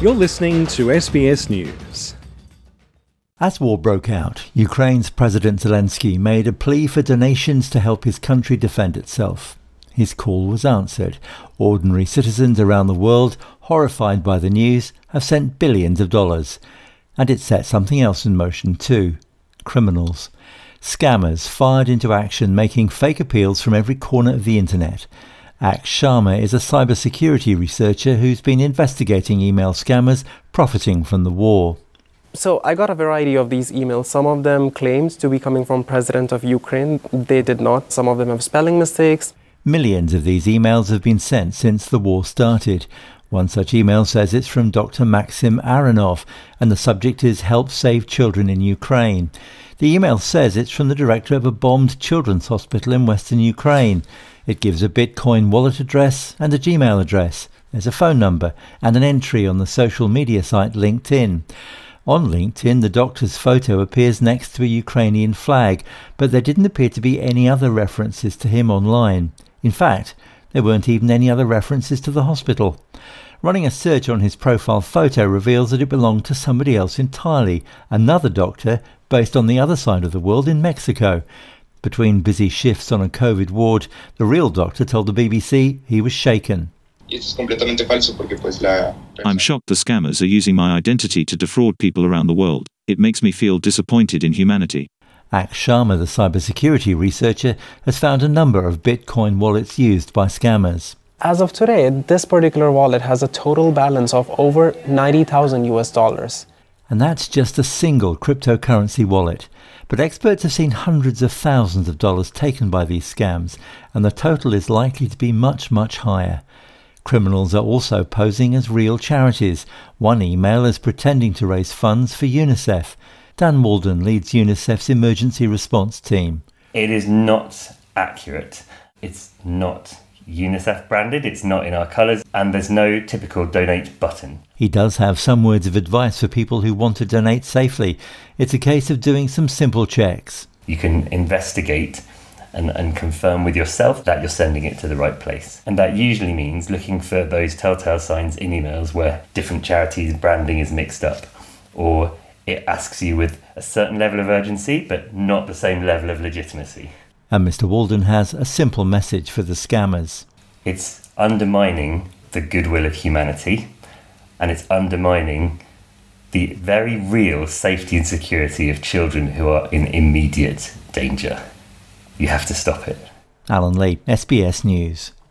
You're listening to SBS News. As war broke out, Ukraine's President Zelensky made a plea for donations to help his country defend itself. His call was answered. Ordinary citizens around the world, horrified by the news, have sent billions of dollars. And it set something else in motion too. Criminals. Scammers fired into action, making fake appeals from every corner of the internet. Akshay Sharma is a cybersecurity researcher who's been investigating email scammers profiting from the war. So I got a variety of these emails. Some of them claimed to be coming from President of Ukraine. They did not. Some of them have spelling mistakes. Millions of these emails have been sent since the war started. One such email says it's from Dr. Maxim Aronov, and the subject is Help Save Children in Ukraine. The email says it's from the director of a bombed children's hospital in western Ukraine. It gives a Bitcoin wallet address and a Gmail address. There's a phone number and an entry on the social media site LinkedIn. On LinkedIn, the doctor's photo appears next to a Ukrainian flag, but there didn't appear to be any other references to him online. In fact, there weren't even any other references to the hospital. Running a search on his profile photo reveals that it belonged to somebody else entirely, another doctor based on the other side of the world in Mexico. Between busy shifts on a COVID ward, the real doctor told the BBC he was shaken. I'm shocked the scammers are using my identity to defraud people around the world. It makes me feel disappointed in humanity. Akshay Sharma, the cybersecurity researcher, has found a number of Bitcoin wallets used by scammers. As of today, this particular wallet has a total balance of over 90,000 US dollars. And that's just a single cryptocurrency wallet. But experts have seen hundreds of thousands of dollars taken by these scams, and the total is likely to be much, much higher. Criminals are also posing as real charities. One email is pretending to raise funds for UNICEF. Dan Walden leads UNICEF's emergency response team. It is not accurate. It's not UNICEF branded, it's not in our colours, and there's no typical donate button. He does have some words of advice for people who want to donate safely. It's a case of doing some simple checks. You can investigate and confirm with yourself that you're sending it to the right place. And that usually means looking for those telltale signs in emails where different charities' branding is mixed up, or it asks you with a certain level of urgency but not the same level of legitimacy. And Mr. Walden has a simple message for the scammers. It's undermining the goodwill of humanity, and it's undermining the very real safety and security of children who are in immediate danger. You have to stop it. Alan Lee, SBS News.